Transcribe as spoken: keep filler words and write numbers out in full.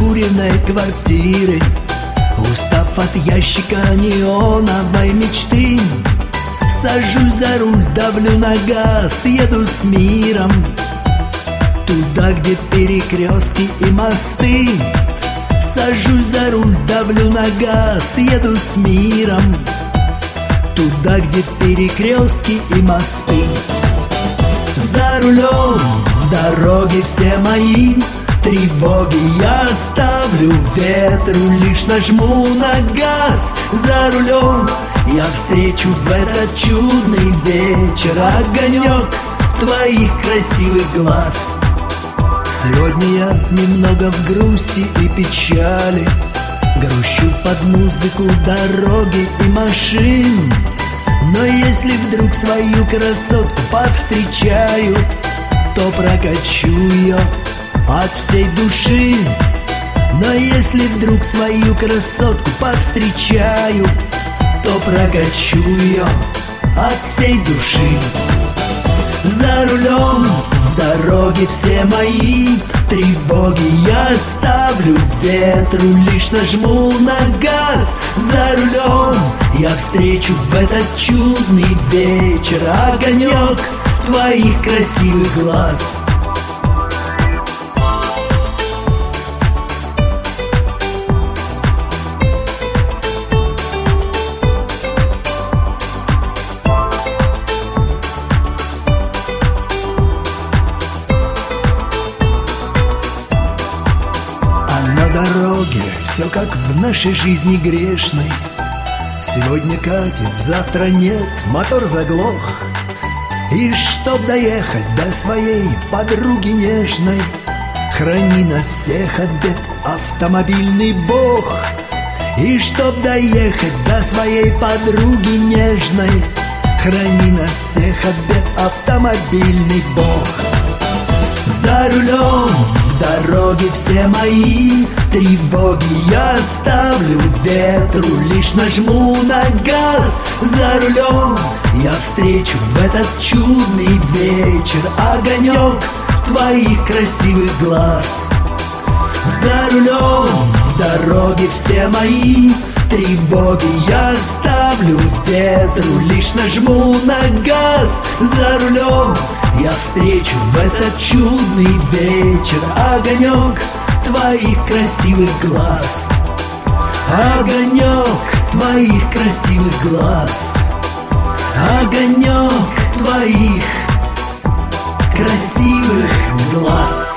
прокуренной квартиры, устав от ящика неоновой мечты, сажусь за руль, давлю на газ, еду с миром туда, где перекрестки и мосты. Сажусь за руль, давлю на газ, еду с миром туда, где перекрестки и мосты. За рулем дороги все мои тревоги я оставлю ветру, лишь нажму на газ. За рулем я встречу в этот чудный вечер огонек твоих красивых глаз. Сегодня я немного в грусти и печали, грущу под музыку дороги и машин. Но если вдруг свою красотку повстречаю, то прокачу ее от всей души. Но если вдруг свою красотку повстречаю, то прокачу ее от всей души. За рулем в дороге все мои тревоги я оставлю ветру, лишь нажму на газ. За рулем я встречу в этот чудный вечер огонек твоих красивых глаз. Дороге все как в нашей жизни грешной. Сегодня катит, завтра нет, мотор заглох. И чтоб доехать до своей подруги нежной, храни нас всех от бед, автомобильный бог. И чтоб доехать до своей подруги нежной, храни нас всех от бед, автомобильный бог. За рулем в дороге все мои тревоги я оставлю ветру, лишь нажму на газ. За рулем я встречу в этот чудный вечер огонек твоих красивых глаз. За рулем в дороге все мои тревоги я оставлю ветру, лишь нажму на газ. За рулем я встречу в этот чудный вечер огонек твоих красивых глаз. Огонек твоих красивых глаз. Огонек твоих красивых глаз.